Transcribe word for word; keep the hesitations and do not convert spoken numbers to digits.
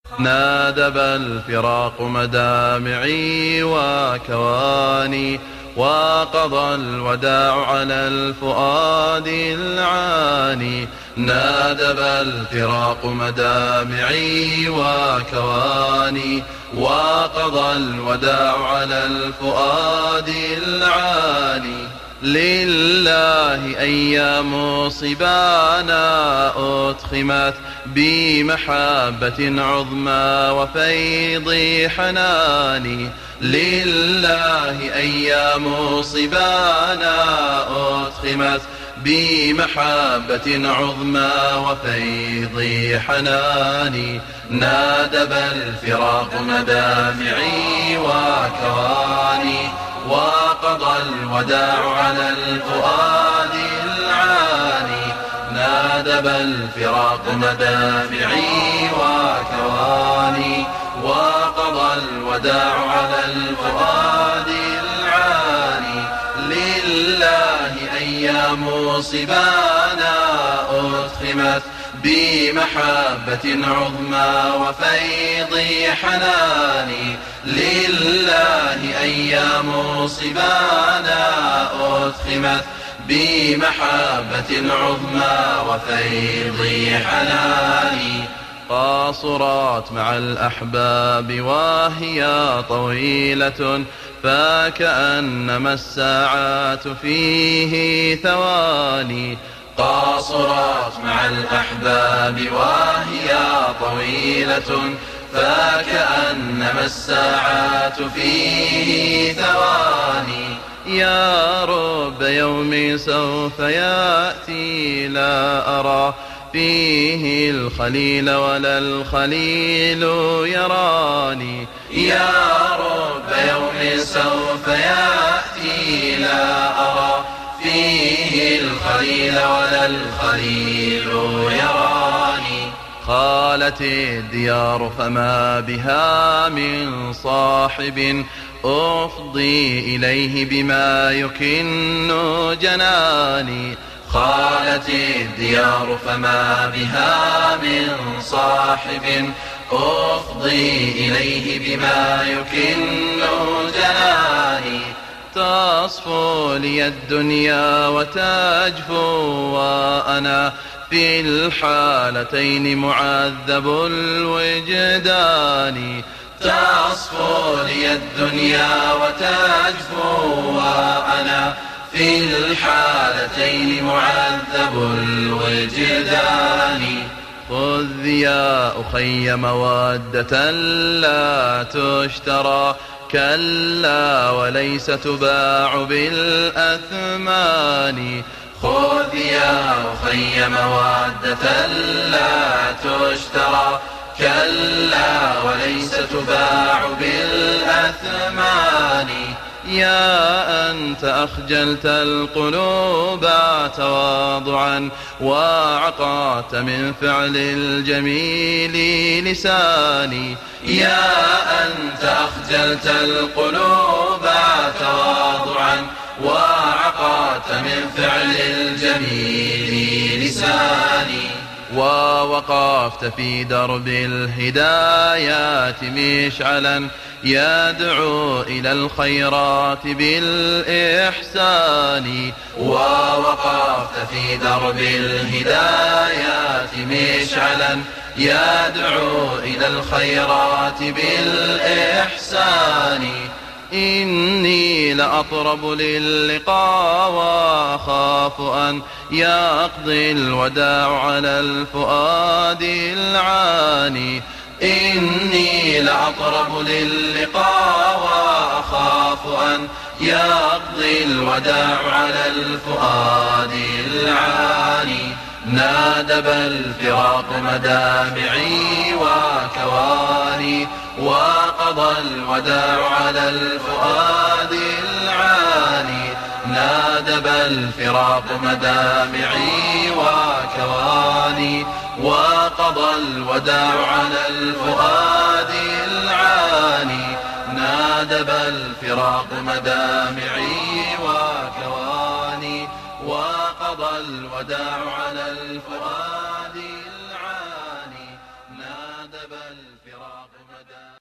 نادب الفراق مدامعي وكواني، وقضى الوداع على الفؤاد العاني. نادب الفراق مدامعي وكواني، وقضى الوداع على الفؤاد العاني. لله أيام صبانا أتخمت بمحبة عظمى وفيض حناني. لله أيام صبانا أتخمت بمحبة عظمى وفيض حناني. نادب الفراق مدامعي وكواني، وقضى الوداع على الفؤاد العاني. نادب الفراق مدامعي وكواني، وقضى الوداع على الفؤاد العاني. لله أيام صبانا أتخمت بمحبة عظمى وفيض حناني. لله أيام صبانا أتخمت بمحبة عظمى وفيض حناني. قاصرات مع الأحباب وهي طويلة، فكأنما الساعات فيه ثواني. قاصرات مع الأحباب وهي طويلة، فكأنما الساعات فيه ثواني. يا رب يوم سوف يأتي لا أرى فيه الخليل ولا الخليل يراني. يا رب يوم سوف يأتي لا أرى فيه الخليل ولا الخليل يراني. خالت الديار فما بها من صاحب أفضي إليه بما يكن جناني. خالت الديار فما بها من صاحب أفضي إليه بما يكن جناني. تصفو لي الدنيا وتجفو وأنا في الحالتين معذب الوجدان. تصفو لي الدنيا وتجفو وأنا في الحالتين معذب الوجدان. خذ يا أخي مودة لا تشترى، كلا وليس تباع بالأثمان. خذ يا أخي مودة لا تشترى، كلا وليس تباع بالأثمان. يا أنت أخجلت القلوب تواضعا، وعقعت من فعل الجميل لساني. يا أنت أخجلت القلوب تواضعا، وعقعت من فعل الجميل لساني. ووقفت في درب الهدايات مشعلا يدعو إلى الخيرات بالإحسان. ووقفت في درب الهدايات مشعلا يدعو إلى الخيرات بالإحسان. إني لأطرب للقاء وأخاف أن يقضي الوداع على الفؤاد العاني. إني لأطرب للقاء وأخاف أن يقضي الوداع على الفؤاد العاني. نادب الفراق مدامعي وكواني، وقضى الوداع على الفؤاد العاني. نادب الفراق مدامعي وكواني، وقضى الوداع على الفؤاد العاني. نادب الفراق مدامعي وكواني، وقضى الوداع على الفؤاد العاني. نادب الفراق الفراق مدى.